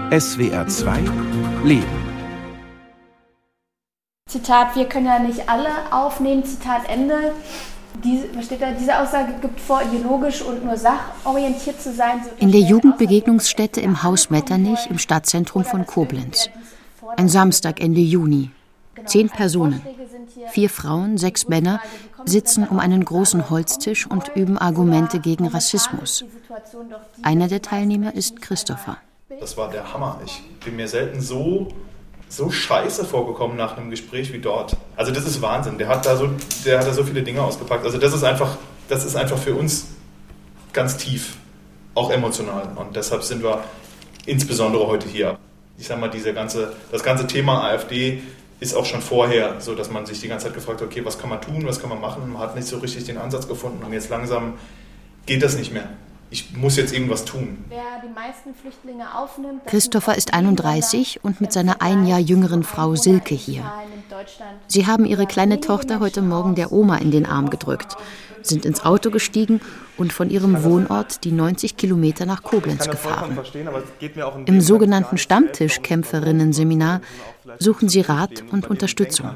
SWR 2 Leben. Zitat, wir können ja nicht alle aufnehmen, Zitat Ende. Was steht da? Diese Aussage gibt vor, ideologisch und nur sachorientiert zu sein. In der Jugendbegegnungsstätte im Haus Metternich im Stadtzentrum von Koblenz. Ein Samstag Ende Juni. 10 Personen, 4 Frauen, 6 Männer, sitzen um einen großen Holztisch und üben Argumente gegen Rassismus. Einer der Teilnehmer ist Christopher. Das war der Hammer. Ich bin mir selten so scheiße vorgekommen nach einem Gespräch wie dort. Also das ist Wahnsinn. Der hat da so viele Dinge ausgepackt. Also das ist einfach für uns ganz tief, auch emotional. Und deshalb sind wir insbesondere heute hier. Ich sag mal, das ganze Thema AfD ist auch schon vorher so, dass man sich die ganze Zeit gefragt hat, okay, was kann man tun, was kann man machen? Man hat nicht so richtig den Ansatz gefunden und jetzt langsam geht das nicht mehr. Ich muss jetzt irgendwas tun. Wer die meisten Flüchtlinge aufnimmt, Christopher ist 31 und mit seiner ein Jahr jüngeren Frau Silke hier. Sie haben ihre kleine Tochter heute Morgen der Oma in den Arm gedrückt, sind ins Auto gestiegen und von ihrem Wohnort die 90 Kilometer nach Koblenz gefahren. Im sogenannten Stammtischkämpferinnen-Seminar suchen sie Rat und Unterstützung.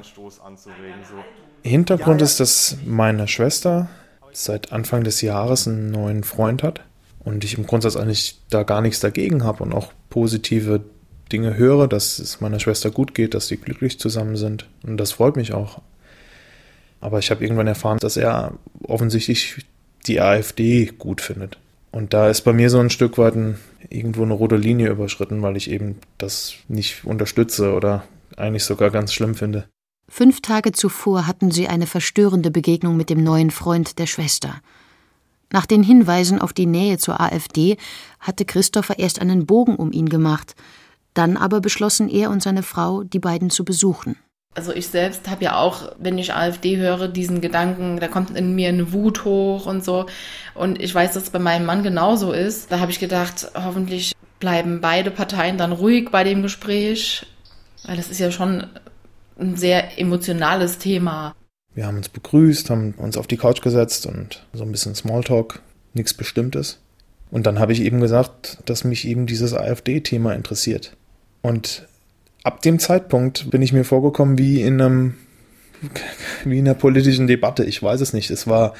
Hintergrund ist, dass meine Schwester seit Anfang des Jahres einen neuen Freund hat und ich im Grundsatz eigentlich da gar nichts dagegen habe und auch positive Dinge höre, dass es meiner Schwester gut geht, dass sie glücklich zusammen sind und das freut mich auch. Aber ich habe irgendwann erfahren, dass er offensichtlich die AfD gut findet. Und da ist bei mir so ein Stück weit irgendwo eine rote Linie überschritten, weil ich eben das nicht unterstütze oder eigentlich sogar ganz schlimm finde. 5 Tage zuvor hatten sie eine verstörende Begegnung mit dem neuen Freund der Schwester. Nach den Hinweisen auf die Nähe zur AfD hatte Christopher erst einen Bogen um ihn gemacht. Dann aber beschlossen er und seine Frau, die beiden zu besuchen. Also ich selbst habe ja auch, wenn ich AfD höre, diesen Gedanken, da kommt in mir eine Wut hoch und so. Und ich weiß, dass es bei meinem Mann genauso ist. Da habe ich gedacht, hoffentlich bleiben beide Parteien dann ruhig bei dem Gespräch, weil das ist ja schon ein sehr emotionales Thema. Wir haben uns begrüßt, haben uns auf die Couch gesetzt und so ein bisschen Smalltalk, nichts Bestimmtes. Und dann habe ich eben gesagt, dass mich eben dieses AfD-Thema interessiert. Und ab dem Zeitpunkt bin ich mir vorgekommen wie in einer politischen Debatte. Ich weiß es nicht. Es war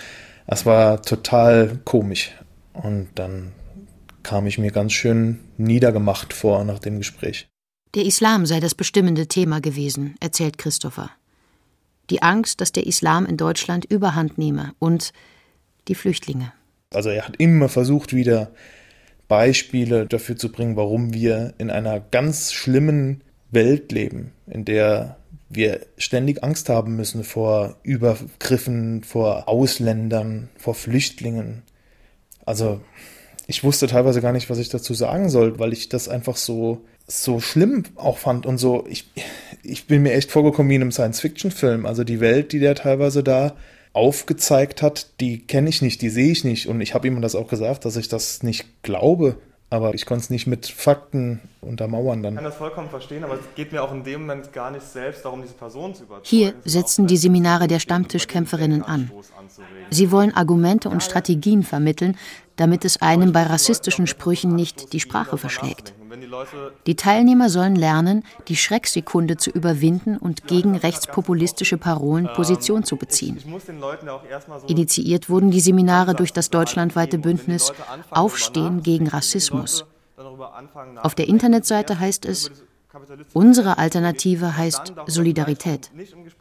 total komisch. Und dann kam ich mir ganz schön niedergemacht vor nach dem Gespräch. Der Islam sei das bestimmende Thema gewesen, erzählt Christopher. Die Angst, dass der Islam in Deutschland Überhand nehme und die Flüchtlinge. Also er hat immer versucht, wieder Beispiele dafür zu bringen, warum wir in einer ganz schlimmen Welt leben, in der wir ständig Angst haben müssen vor Übergriffen, vor Ausländern, vor Flüchtlingen. Also ich wusste teilweise gar nicht, was ich dazu sagen soll, weil ich das einfach so schlimm auch fand und so. Ich bin mir echt vorgekommen wie in einem Science-Fiction-Film. Also die Welt, die der teilweise da aufgezeigt hat, die kenne ich nicht, die sehe ich nicht. Und ich habe ihm das auch gesagt, dass ich das nicht glaube. Aber ich konnte es nicht mit Fakten untermauern dann. Ich kann das vollkommen verstehen, aber es geht mir auch in dem Moment gar nicht selbst darum, diese Person zu überzeugen. Hier setzen die Seminare der Stammtischkämpferinnen an. Sie wollen Argumente und Strategien vermitteln, damit es einem bei rassistischen Sprüchen nicht die Sprache verschlägt. Die Teilnehmer sollen lernen, die Schrecksekunde zu überwinden und gegen rechtspopulistische Parolen Position zu beziehen. Initiiert wurden die Seminare durch das deutschlandweite Bündnis Aufstehen gegen Rassismus. Auf der Internetseite heißt es, unsere Alternative heißt Solidarität.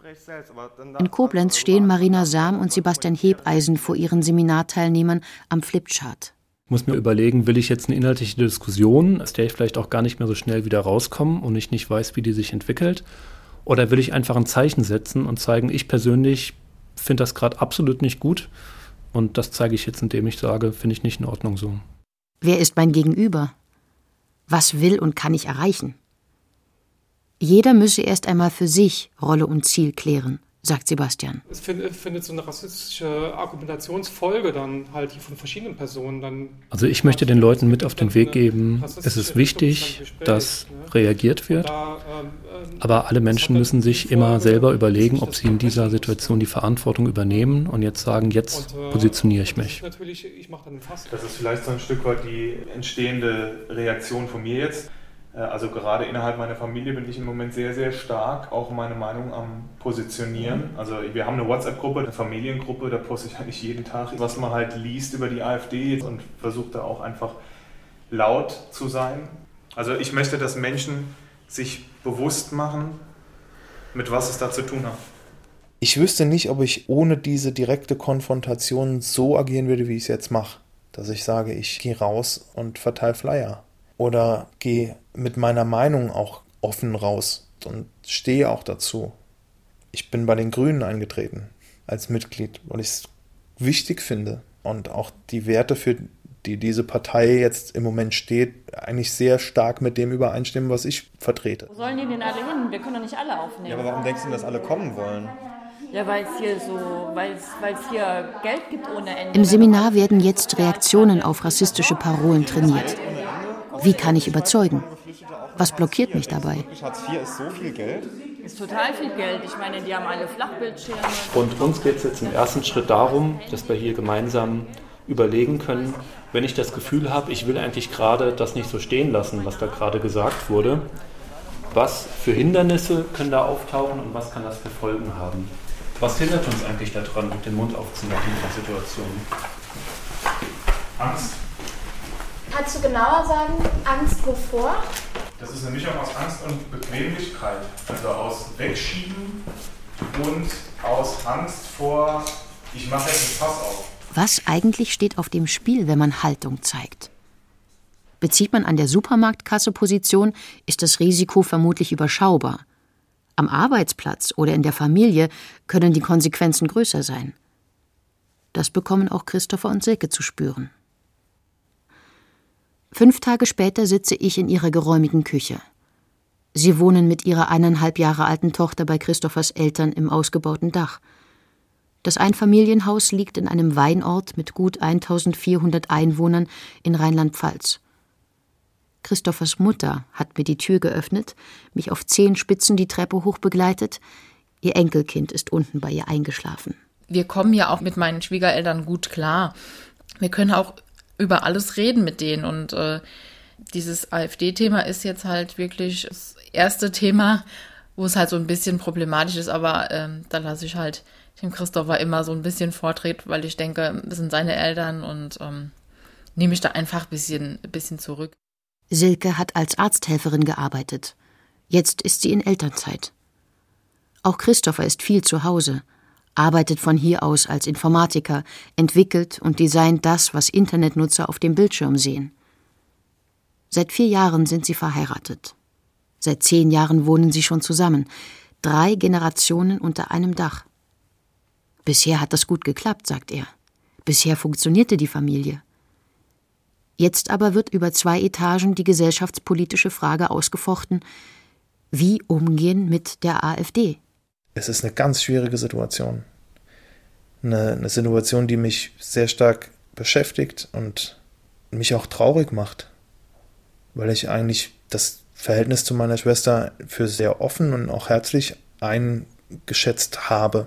In Koblenz stehen Marina Sam und Sebastian Hebeisen vor ihren Seminarteilnehmern am Flipchart. Ich muss mir überlegen, will ich jetzt eine inhaltliche Diskussion, aus der ich vielleicht auch gar nicht mehr so schnell wieder rauskomme und ich nicht weiß, wie die sich entwickelt, oder will ich einfach ein Zeichen setzen und zeigen, ich persönlich finde das gerade absolut nicht gut und das zeige ich jetzt, indem ich sage, finde ich nicht in Ordnung so. Wer ist mein Gegenüber? Was will und kann ich erreichen? Jeder müsse erst einmal für sich Rolle und Ziel klären, sagt Sebastian. Es findet so eine rassistische Argumentationsfolge dann halt von verschiedenen Personen dann. Also ich möchte den Leuten mit auf den Weg geben, es ist wichtig, dass reagiert wird, aber alle Menschen müssen sich immer selber überlegen, ob sie in dieser Situation die Verantwortung übernehmen und jetzt sagen, jetzt positioniere ich mich. Das ist vielleicht so ein Stück weit die entstehende Reaktion von mir jetzt. Also gerade innerhalb meiner Familie bin ich im Moment sehr, sehr stark auch meine Meinung am Positionieren. Also wir haben eine WhatsApp-Gruppe, eine Familiengruppe, da poste ich eigentlich jeden Tag, was man halt liest über die AfD und versuche da auch einfach laut zu sein. Also ich möchte, dass Menschen sich bewusst machen, mit was es da zu tun hat. Ich wüsste nicht, ob ich ohne diese direkte Konfrontation so agieren würde, wie ich es jetzt mache. Dass ich sage, ich gehe raus und verteile Flyer. Oder gehe mit meiner Meinung auch offen raus und stehe auch dazu. Ich bin bei den Grünen eingetreten als Mitglied, weil ich es wichtig finde und auch die Werte, für die diese Partei jetzt im Moment steht, eigentlich sehr stark mit dem übereinstimmen, was ich vertrete. Wo sollen die denn alle hin? Wir können doch nicht alle aufnehmen. Ja, aber warum denkst du, dass alle kommen wollen? Ja, weil es hier Geld gibt ohne Ende. Im Seminar werden jetzt Reaktionen auf rassistische Parolen trainiert. Wie kann ich überzeugen? Was blockiert mich dabei? Hartz IV ist so viel Geld? Ist total viel Geld. Ich meine, die haben alle Flachbildschirme. Und uns geht es jetzt im ersten Schritt darum, dass wir hier gemeinsam überlegen können, wenn ich das Gefühl habe, ich will eigentlich gerade das nicht so stehen lassen, was da gerade gesagt wurde, was für Hindernisse können da auftauchen und was kann das für Folgen haben? Was hindert uns eigentlich daran, den Mund aufzumachen in der Situation? Angst. Kannst du genauer sagen, Angst wovor? Das ist eine Mischung aus Angst und Bequemlichkeit. Also aus Wegschieben und aus Angst vor, ich mache jetzt ein Fass auf. Was eigentlich steht auf dem Spiel, wenn man Haltung zeigt? Bezieht man an der Supermarktkasse Position, ist das Risiko vermutlich überschaubar. Am Arbeitsplatz oder in der Familie können die Konsequenzen größer sein. Das bekommen auch Christopher und Silke zu spüren. 5 Tage später sitze ich in ihrer geräumigen Küche. Sie wohnen mit ihrer 1,5 Jahre alten Tochter bei Christophers Eltern im ausgebauten Dach. Das Einfamilienhaus liegt in einem Weinort mit gut 1400 Einwohnern in Rheinland-Pfalz. Christophers Mutter hat mir die Tür geöffnet, mich auf Zehenspitzen die Treppe hoch begleitet. Ihr Enkelkind ist unten bei ihr eingeschlafen. Wir kommen ja auch mit meinen Schwiegereltern gut klar. Wir können auch über alles reden mit denen und dieses AfD-Thema ist jetzt halt wirklich das erste Thema, wo es halt so ein bisschen problematisch ist, aber da lasse ich halt dem Christopher immer so ein bisschen Vortritt, weil ich denke, das sind seine Eltern und nehme ich da einfach ein bisschen zurück. Silke hat als Arzthelferin gearbeitet. Jetzt ist sie in Elternzeit. Auch Christopher ist viel zu Hause, arbeitet von hier aus als Informatiker, entwickelt und designt das, was Internetnutzer auf dem Bildschirm sehen. Seit 4 Jahren sind sie verheiratet. Seit 10 Jahren wohnen sie schon zusammen. 3 Generationen unter einem Dach. Bisher hat das gut geklappt, sagt er. Bisher funktionierte die Familie. Jetzt aber wird über 2 Etagen die gesellschaftspolitische Frage ausgefochten: Wie umgehen mit der AfD? Es ist eine ganz schwierige Situation. Eine Situation, die mich sehr stark beschäftigt und mich auch traurig macht. Weil ich eigentlich das Verhältnis zu meiner Schwester für sehr offen und auch herzlich eingeschätzt habe.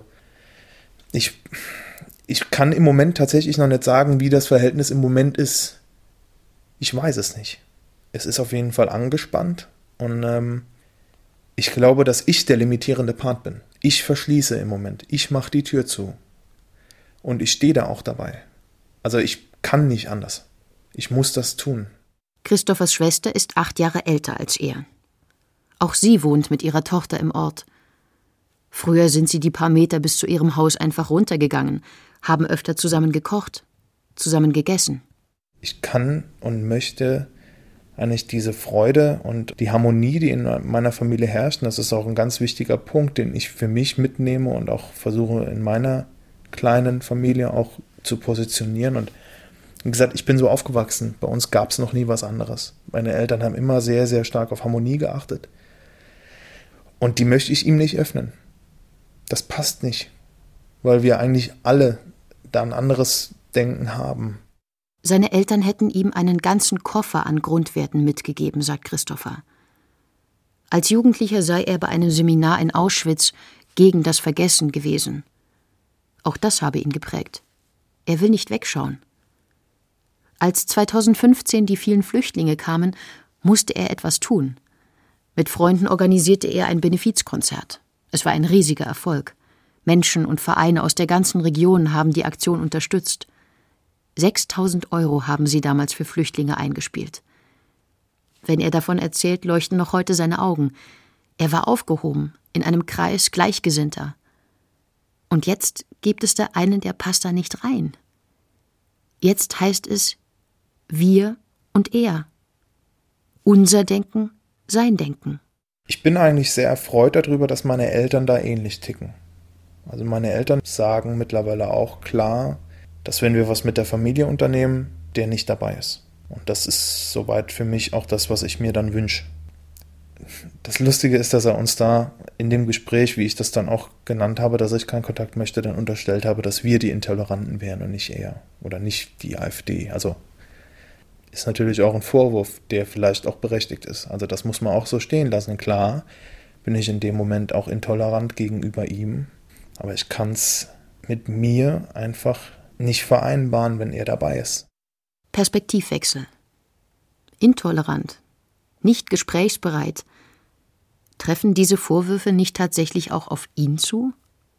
Ich kann im Moment tatsächlich noch nicht sagen, wie das Verhältnis im Moment ist. Ich weiß es nicht. Es ist auf jeden Fall angespannt und ich glaube, dass ich der limitierende Part bin. Ich verschließe im Moment. Ich mache die Tür zu. Und ich stehe da auch dabei. Also ich kann nicht anders. Ich muss das tun. Christophers Schwester ist 8 Jahre älter als er. Auch sie wohnt mit ihrer Tochter im Ort. Früher sind sie die paar Meter bis zu ihrem Haus einfach runtergegangen, haben öfter zusammen gekocht, zusammen gegessen. Ich kann und möchte eigentlich diese Freude und die Harmonie, die in meiner Familie herrscht, und das ist auch ein ganz wichtiger Punkt, den ich für mich mitnehme und auch versuche in meiner kleinen Familie auch zu positionieren. Und wie gesagt, ich bin so aufgewachsen, bei uns gab es noch nie was anderes. Meine Eltern haben immer sehr, sehr stark auf Harmonie geachtet. Und die möchte ich ihm nicht öffnen. Das passt nicht, weil wir eigentlich alle da ein anderes Denken haben. Seine Eltern hätten ihm einen ganzen Koffer an Grundwerten mitgegeben, sagt Christopher. Als Jugendlicher sei er bei einem Seminar in Auschwitz gegen das Vergessen gewesen. Auch das habe ihn geprägt. Er will nicht wegschauen. Als 2015 die vielen Flüchtlinge kamen, musste er etwas tun. Mit Freunden organisierte er ein Benefizkonzert. Es war ein riesiger Erfolg. Menschen und Vereine aus der ganzen Region haben die Aktion unterstützt. 6.000 € haben sie damals für Flüchtlinge eingespielt. Wenn er davon erzählt, leuchten noch heute seine Augen. Er war aufgehoben, in einem Kreis Gleichgesinnter. Und jetzt gibt es da einen, der passt da nicht rein. Jetzt heißt es wir und er. Unser Denken, sein Denken. Ich bin eigentlich sehr erfreut darüber, dass meine Eltern da ähnlich ticken. Also meine Eltern sagen mittlerweile auch klar, dass wenn wir was mit der Familie unternehmen, der nicht dabei ist. Und das ist soweit für mich auch das, was ich mir dann wünsche. Das Lustige ist, dass er uns da in dem Gespräch, wie ich das dann auch genannt habe, dass ich keinen Kontakt möchte, dann unterstellt habe, dass wir die Intoleranten wären und nicht er oder nicht die AfD. Also ist natürlich auch ein Vorwurf, der vielleicht auch berechtigt ist. Also das muss man auch so stehen lassen. Klar bin ich in dem Moment auch intolerant gegenüber ihm, aber ich kann es mit mir einfach nicht vereinbaren, wenn er dabei ist. Perspektivwechsel. Intolerant, nicht gesprächsbereit. Treffen diese Vorwürfe nicht tatsächlich auch auf ihn zu?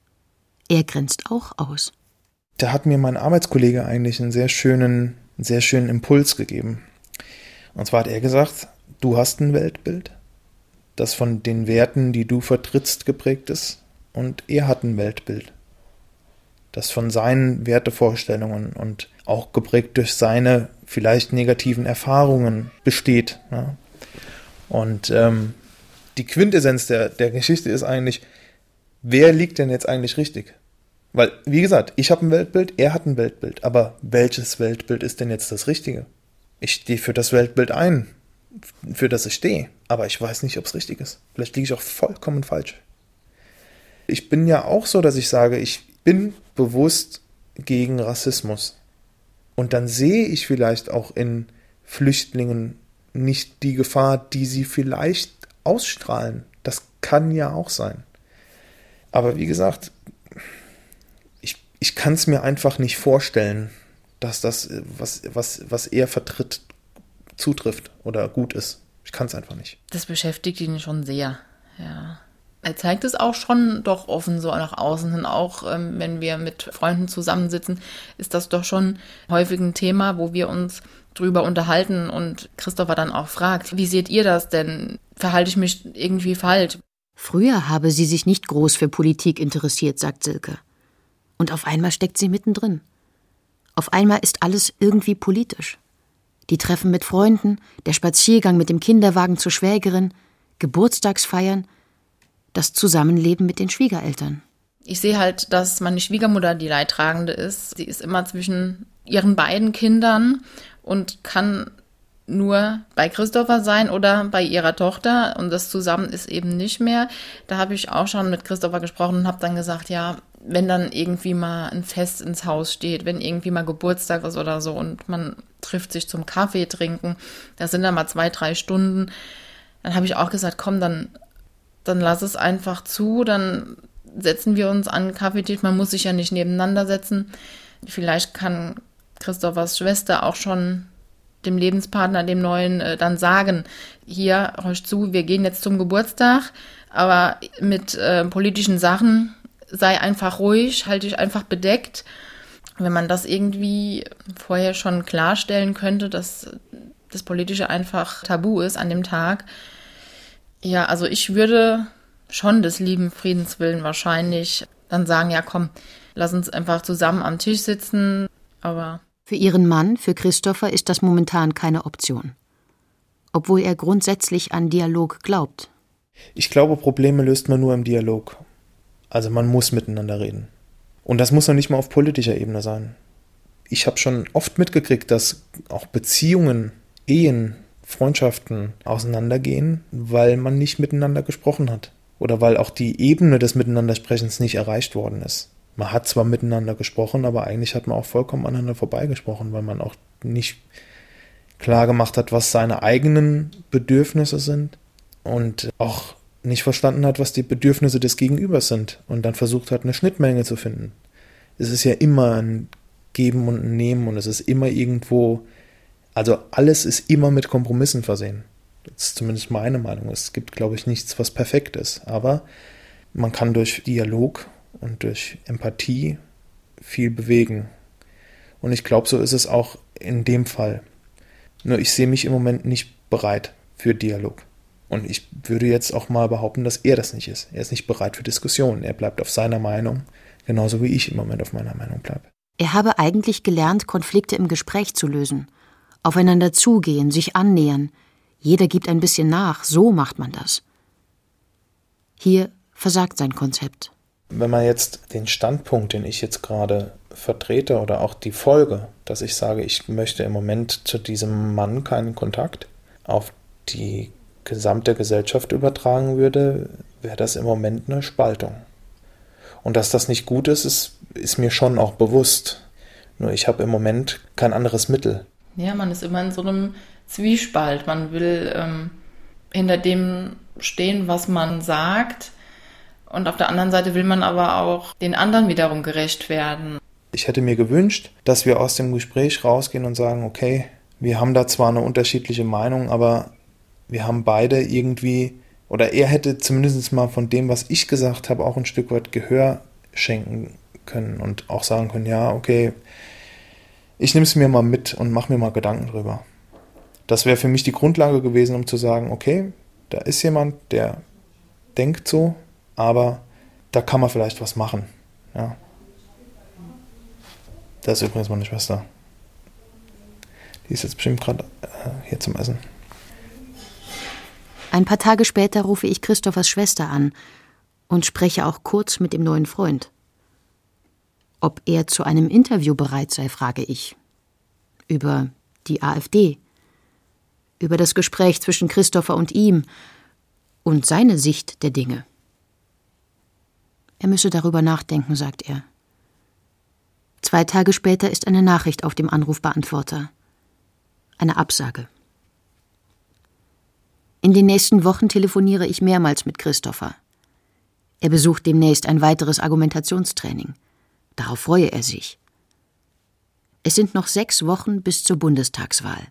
Er grenzt auch aus. Da hat mir mein Arbeitskollege eigentlich einen sehr schönen Impuls gegeben. Und zwar hat er gesagt, du hast ein Weltbild, das von den Werten, die du vertrittst, geprägt ist. Und er hat ein Weltbild, das von seinen Wertevorstellungen und auch geprägt durch seine vielleicht negativen Erfahrungen besteht. Ja. Und die Quintessenz der Geschichte ist eigentlich, wer liegt denn jetzt eigentlich richtig? Weil, wie gesagt, ich habe ein Weltbild, er hat ein Weltbild, aber welches Weltbild ist denn jetzt das Richtige? Ich stehe für das Weltbild ein, für das ich stehe, aber ich weiß nicht, ob es richtig ist. Vielleicht liege ich auch vollkommen falsch. Ich bin ja auch so, dass ich sage, ich bin bewusst gegen Rassismus. Und dann sehe ich vielleicht auch in Flüchtlingen nicht die Gefahr, die sie vielleicht ausstrahlen. Das kann ja auch sein. Aber wie gesagt, ich kann es mir einfach nicht vorstellen, dass das, was er vertritt, zutrifft oder gut ist. Ich kann es einfach nicht. Das beschäftigt ihn schon sehr, ja. Er zeigt es auch schon doch offen so nach außen hin, auch wenn wir mit Freunden zusammensitzen, ist das doch schon häufig ein Thema, wo wir uns drüber unterhalten und Christopher dann auch fragt, wie seht ihr das denn? Verhalte ich mich irgendwie falsch? Früher habe sie sich nicht groß für Politik interessiert, sagt Silke. Und auf einmal steckt sie mittendrin. Auf einmal ist alles irgendwie politisch. Die Treffen mit Freunden, der Spaziergang mit dem Kinderwagen zur Schwägerin, Geburtstagsfeiern, das Zusammenleben mit den Schwiegereltern. Ich sehe halt, dass meine Schwiegermutter die Leidtragende ist. Sie ist immer zwischen ihren beiden Kindern und kann nur bei Christopher sein oder bei ihrer Tochter und das zusammen ist eben nicht mehr. Da habe ich auch schon mit Christopher gesprochen und habe dann gesagt, ja, wenn dann irgendwie mal ein Fest ins Haus steht, wenn irgendwie mal Geburtstag ist oder so und man trifft sich zum Kaffee trinken, das sind dann mal 2-3 Stunden, dann habe ich auch gesagt, komm, dann lass es einfach zu, dann setzen wir uns an den Kaffeetisch, man muss sich ja nicht nebeneinander setzen. Vielleicht kann Christophers Schwester auch schon dem Lebenspartner, dem Neuen, dann sagen, hier, hörst zu, wir gehen jetzt zum Geburtstag, aber mit politischen Sachen sei einfach ruhig, halte dich einfach bedeckt. Wenn man das irgendwie vorher schon klarstellen könnte, dass das Politische einfach tabu ist an dem Tag. Ja, also ich würde schon des lieben Friedens willen wahrscheinlich dann sagen, ja komm, lass uns einfach zusammen am Tisch sitzen, aber... Für ihren Mann, für Christopher, ist das momentan keine Option. Obwohl er grundsätzlich an Dialog glaubt. Ich glaube, Probleme löst man nur im Dialog. Also man muss miteinander reden. Und das muss noch nicht mal auf politischer Ebene sein. Ich habe schon oft mitgekriegt, dass auch Beziehungen, Ehen, Freundschaften auseinandergehen, weil man nicht miteinander gesprochen hat. Oder weil auch die Ebene des Miteinandersprechens nicht erreicht worden ist. Man hat zwar miteinander gesprochen, aber eigentlich hat man auch vollkommen aneinander vorbeigesprochen, weil man auch nicht klar gemacht hat, was seine eigenen Bedürfnisse sind und auch nicht verstanden hat, was die Bedürfnisse des Gegenübers sind und dann versucht hat, eine Schnittmenge zu finden. Es ist ja immer ein Geben und ein Nehmen und es ist immer irgendwo, also alles ist immer mit Kompromissen versehen. Das ist zumindest meine Meinung. Es gibt, glaube ich, nichts, was perfekt ist. Aber man kann durch Dialog und durch Empathie viel bewegen. Und ich glaube, so ist es auch in dem Fall. Nur ich sehe mich im Moment nicht bereit für Dialog. Und ich würde jetzt auch mal behaupten, dass er das nicht ist. Er ist nicht bereit für Diskussionen. Er bleibt auf seiner Meinung, genauso wie ich im Moment auf meiner Meinung bleibe. Er habe eigentlich gelernt, Konflikte im Gespräch zu lösen. Aufeinander zugehen, sich annähern. Jeder gibt ein bisschen nach, so macht man das. Hier versagt sein Konzept. Wenn man jetzt den Standpunkt, den ich jetzt gerade vertrete oder auch die Folge, dass ich sage, ich möchte im Moment zu diesem Mann keinen Kontakt, auf die gesamte Gesellschaft übertragen würde, wäre das im Moment eine Spaltung. Und dass das nicht gut ist, ist mir schon auch bewusst. Nur ich habe im Moment kein anderes Mittel. Ja, man ist immer in so einem Zwiespalt. Man will hinter dem stehen, was man sagt. Und auf der anderen Seite will man aber auch den anderen wiederum gerecht werden. Ich hätte mir gewünscht, dass wir aus dem Gespräch rausgehen und sagen, okay, wir haben da zwar eine unterschiedliche Meinung, aber wir haben beide irgendwie, oder er hätte zumindest mal von dem, was ich gesagt habe, auch ein Stück weit Gehör schenken können und auch sagen können, ja, okay, ich nehme es mir mal mit und mache mir mal Gedanken drüber. Das wäre für mich die Grundlage gewesen, um zu sagen, okay, da ist jemand, der denkt so, aber da kann man vielleicht was machen. Ja. Das ist übrigens meine Schwester. Die ist jetzt bestimmt gerade hier zum Essen. Ein paar Tage später rufe ich Christophers Schwester an und spreche auch kurz mit dem neuen Freund. Ob er zu einem Interview bereit sei, frage ich. Über die AfD. Über das Gespräch zwischen Christopher und ihm und seine Sicht der Dinge. Er müsse darüber nachdenken, sagt er. 2 Tage später ist eine Nachricht auf dem Anrufbeantworter. Eine Absage. In den nächsten Wochen telefoniere ich mehrmals mit Christopher. Er besucht demnächst ein weiteres Argumentationstraining. Darauf freue er sich. Es sind noch 6 Wochen bis zur Bundestagswahl.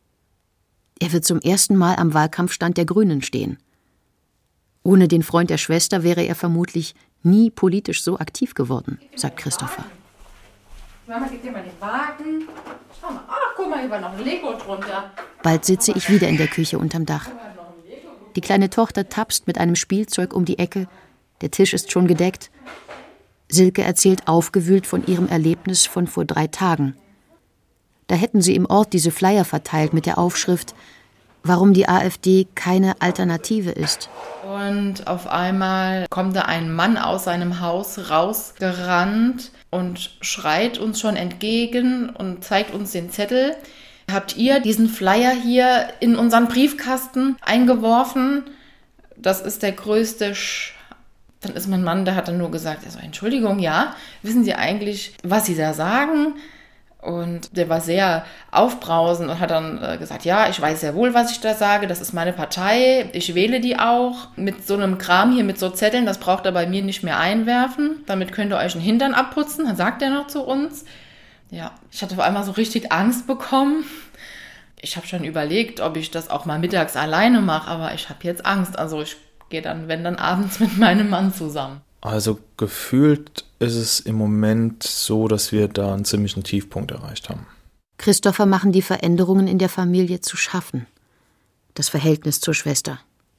Er wird zum ersten Mal am Wahlkampfstand der Grünen stehen. Ohne den Freund der Schwester wäre er vermutlich nie politisch so aktiv geworden, sagt Christopher. Mama, gib dir mal den Wagen. Schau mal, ach, guck mal, hier war noch ein Lego drunter. Bald sitze ich wieder in der Küche unterm Dach. Die kleine Tochter tapst mit einem Spielzeug um die Ecke. Der Tisch ist schon gedeckt. Silke erzählt aufgewühlt von ihrem Erlebnis von vor 3 Tagen. Da hätten sie im Ort diese Flyer verteilt mit der Aufschrift, warum die AfD keine Alternative ist. Und auf einmal kommt da ein Mann aus seinem Haus rausgerannt und schreit uns schon entgegen und zeigt uns den Zettel. Habt ihr diesen Flyer hier in unseren Briefkasten eingeworfen? Das ist der größte Dann ist mein Mann, der hat dann nur gesagt, also Entschuldigung, ja, wissen Sie eigentlich, was Sie da sagen? Und der war sehr aufbrausend und hat dann gesagt, ja, ich weiß sehr wohl, was ich da sage, das ist meine Partei, ich wähle die auch. Mit so einem Kram hier, mit so Zetteln, das braucht er bei mir nicht mehr einwerfen, damit könnt ihr euch einen Hintern abputzen, dann sagt er noch zu uns. Ja, ich hatte auf einmal so richtig Angst bekommen. Ich habe schon überlegt, ob ich das auch mal mittags alleine mache, aber ich habe jetzt Angst, also ich gehe dann, wenn dann abends mit meinem Mann zusammen. Also gefühlt ist es im Moment so, dass wir da einen ziemlichen Tiefpunkt erreicht haben. Christopher machen die Veränderungen in der Familie zu schaffen. Das Verhältnis zur Schwester.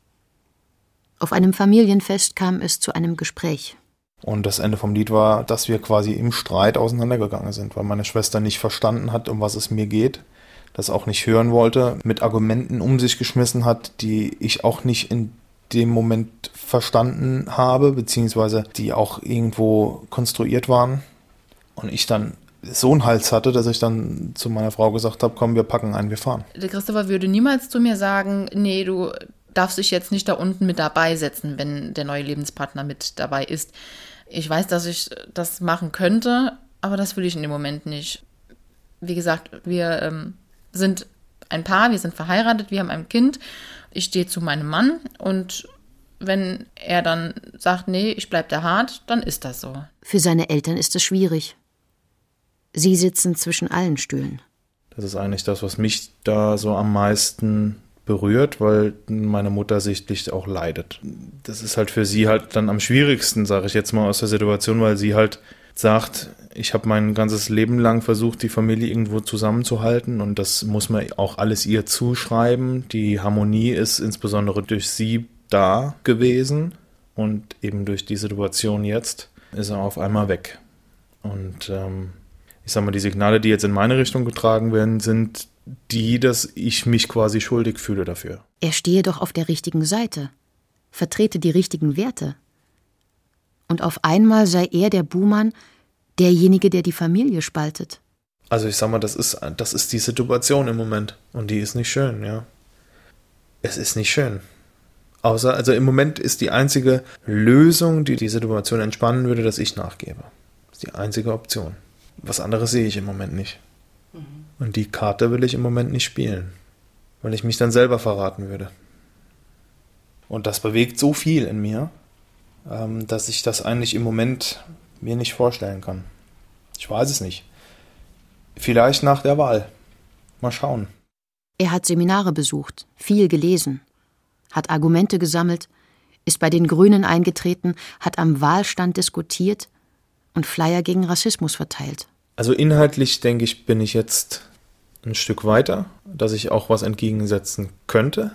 Auf einem Familienfest kam es zu einem Gespräch. Und das Ende vom Lied war, dass wir quasi im Streit auseinandergegangen sind, weil meine Schwester nicht verstanden hat, um was es mir geht, das auch nicht hören wollte, mit Argumenten um sich geschmissen hat, die ich auch nicht in dem Moment verstanden habe, beziehungsweise die auch irgendwo konstruiert waren. Und ich dann so einen Hals hatte, dass ich dann zu meiner Frau gesagt habe, komm, wir packen ein, wir fahren. Der Christopher würde niemals zu mir sagen, nee, du darfst dich jetzt nicht da unten mit dabei setzen, wenn der neue Lebenspartner mit dabei ist. Ich weiß, dass ich das machen könnte, aber das will ich in dem Moment nicht. Wie gesagt, wir sind ein Paar, wir sind verheiratet, wir haben ein Kind. Ich stehe zu meinem Mann und wenn er dann sagt, nee, ich bleib da hart, dann ist das so. Für seine Eltern ist es schwierig. Sie sitzen zwischen allen Stühlen. Das ist eigentlich das, was mich da so am meisten berührt, weil meine Mutter sichtlich auch leidet. Das ist halt für sie halt dann am schwierigsten, sage ich jetzt mal, aus der Situation, weil sie halt sagt, ich habe mein ganzes Leben lang versucht, die Familie irgendwo zusammenzuhalten und das muss man auch alles ihr zuschreiben. Die Harmonie ist insbesondere durch sie da gewesen und eben durch die Situation jetzt ist er auf einmal weg. Und ich sag mal, die Signale, die jetzt in meine Richtung getragen werden, sind die, dass ich mich quasi schuldig fühle dafür. Er stehe doch auf der richtigen Seite, vertrete die richtigen Werte. Und auf einmal sei er der Buhmann, derjenige, der die Familie spaltet. Also ich sag mal, das ist die Situation im Moment. Und die ist nicht schön, ja. Es ist nicht schön. Also im Moment ist die einzige Lösung, die die Situation entspannen würde, dass ich nachgebe. Das ist die einzige Option. Was anderes sehe ich im Moment nicht. Und die Karte will ich im Moment nicht spielen, weil ich mich dann selber verraten würde. Und das bewegt so viel in mir, dass ich das eigentlich im Moment mir nicht vorstellen kann. Ich weiß es nicht. Vielleicht nach der Wahl. Mal schauen. Er hat Seminare besucht, viel gelesen, hat Argumente gesammelt, ist bei den Grünen eingetreten, hat am Wahlstand diskutiert und Flyer gegen Rassismus verteilt. Also inhaltlich, denke ich, bin ich jetzt ein Stück weiter, dass ich auch was entgegensetzen könnte.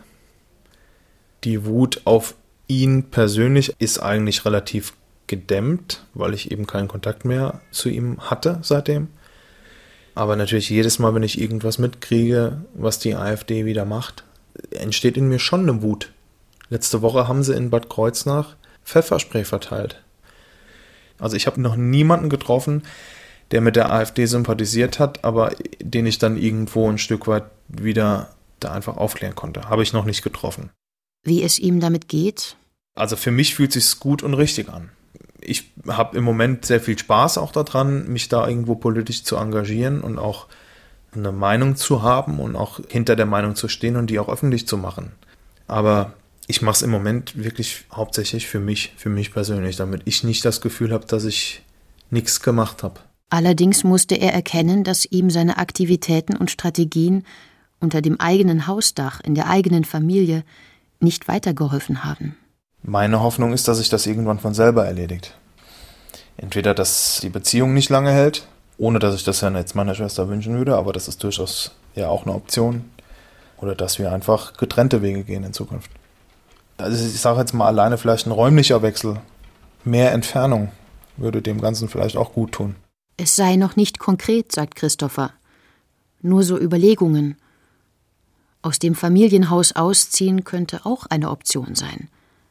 Die Wut auf ihn persönlich ist eigentlich relativ gedämmt, weil ich eben keinen Kontakt mehr zu ihm hatte seitdem. Aber natürlich jedes Mal, wenn ich irgendwas mitkriege, was die AfD wieder macht, entsteht in mir schon eine Wut. Letzte Woche haben sie in Bad Kreuznach Pfefferspray verteilt. Also ich habe noch niemanden getroffen, der mit der AfD sympathisiert hat, aber den ich dann irgendwo ein Stück weit wieder da einfach aufklären konnte. Habe ich noch nicht getroffen. Wie es ihm damit geht? Also für mich fühlt es sich gut und richtig an. Ich habe im Moment sehr viel Spaß auch daran, mich da irgendwo politisch zu engagieren und auch eine Meinung zu haben und auch hinter der Meinung zu stehen und die auch öffentlich zu machen. Aber ich mache es im Moment wirklich hauptsächlich für mich persönlich, damit ich nicht das Gefühl habe, dass ich nichts gemacht habe. Allerdings musste er erkennen, dass ihm seine Aktivitäten und Strategien unter dem eigenen Hausdach, in der eigenen Familie, nicht weitergeholfen haben. Meine Hoffnung ist, dass sich das irgendwann von selber erledigt. Entweder, dass die Beziehung nicht lange hält, ohne dass ich das ja jetzt meiner Schwester wünschen würde, aber das ist durchaus ja auch eine Option. Oder dass wir einfach getrennte Wege gehen in Zukunft. Also ich sage jetzt mal alleine vielleicht ein räumlicher Wechsel, mehr Entfernung würde dem Ganzen vielleicht auch gut tun. Es sei noch nicht konkret, sagt Christopher. Nur so Überlegungen. Aus dem Familienhaus ausziehen könnte auch eine Option sein.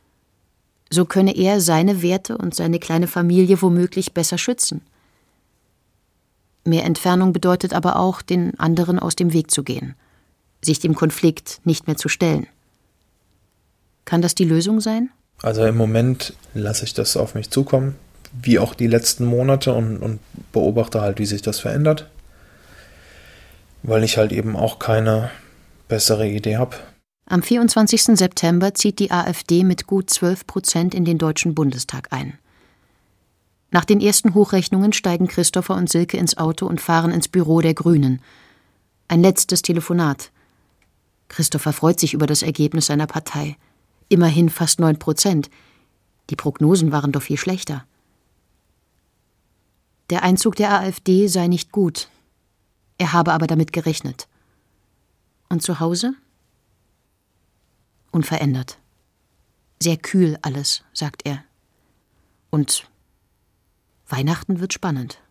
So könne er seine Werte und seine kleine Familie womöglich besser schützen. Mehr Entfernung bedeutet aber auch, den anderen aus dem Weg zu gehen, sich dem Konflikt nicht mehr zu stellen. Kann das die Lösung sein? Also im Moment lasse ich das auf mich zukommen, wie auch die letzten Monate und beobachte halt, wie sich das verändert, weil ich halt eben auch keine bessere Idee habe. Am 24. September zieht die AfD mit gut 12% in den Deutschen Bundestag ein. Nach den ersten Hochrechnungen steigen Christopher und Silke ins Auto und fahren ins Büro der Grünen. Ein letztes Telefonat. Christopher freut sich über das Ergebnis seiner Partei. Immerhin fast 9%. Die Prognosen waren doch viel schlechter. Der Einzug der AfD sei nicht gut. Er habe aber damit gerechnet. Und zu Hause? Unverändert. Sehr kühl alles, sagt er. Und Weihnachten wird spannend.